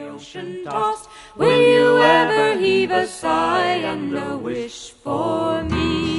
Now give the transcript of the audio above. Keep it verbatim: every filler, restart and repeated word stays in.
ocean tossed, will you ever heave a sigh and a wish for me?